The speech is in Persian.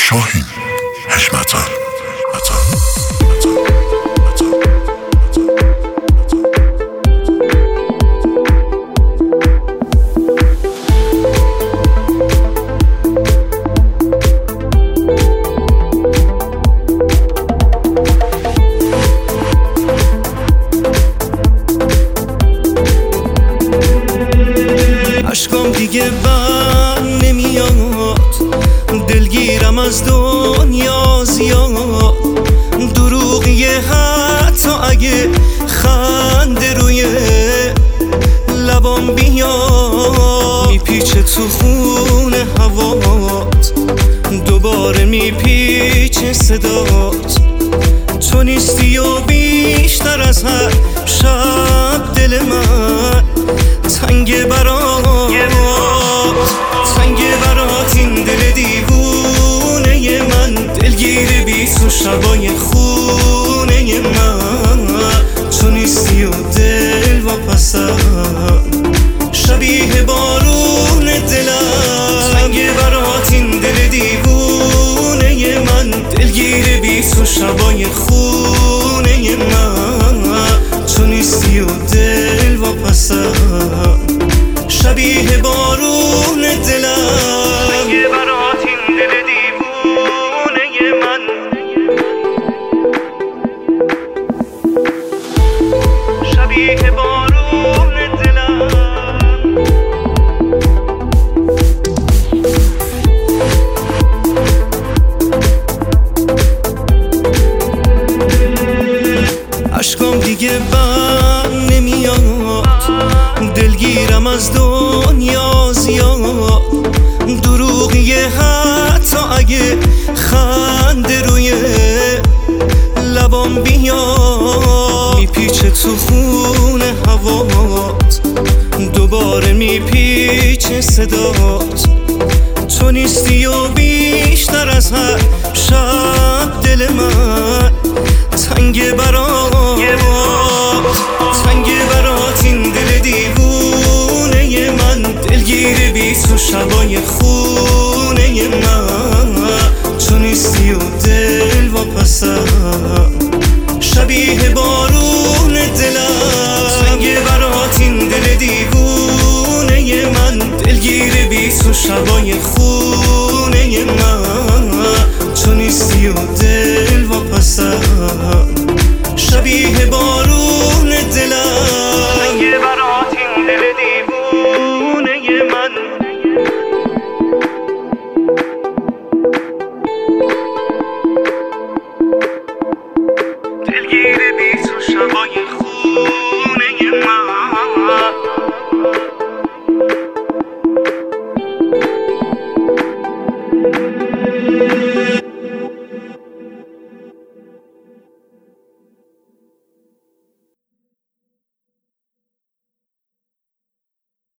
شاهین حشمت‌آل. عشقم دیگه بر نمیاد، دلگیرم از دنیا زیاد. دروغیه حتی اگه خنده روی لبام بیاد، میپیچه تو خون هوات، دوباره میپیچه صدات. تو نیستی و بیشتر از هر شب دل من تنگ برات، این دل دیوونه من، دلگیر بی تو شبای خونه من. تو نیستی و دل واپسم، شبیه بارون دلم. تنگ برات این دل دیوونه من، دلگیر بی تو شبای خونه من. تو نیستی و دل واپسم، شبیه بارون دلم. تنگ برات این دل دیوونه من، شبیه بارون دلم. عشقم دیگه بر نمیاد، دلگیرم از دنیا زیاد. دروغیه حتی اگه خنده روی لبام بیاد، میپیچه تو خون هوات، دوباره میپیچه صدات. تو نیستی و بیشتر از هر شب دل من تنگ برات، این دل دیوونه من، دلگیر بی تو شبای خونه من. تو نیستی و دل واپسم، شبیه بارون دلم. تنگ برات این دل دیوونه من، دلگیر بی تو شبای خونه من.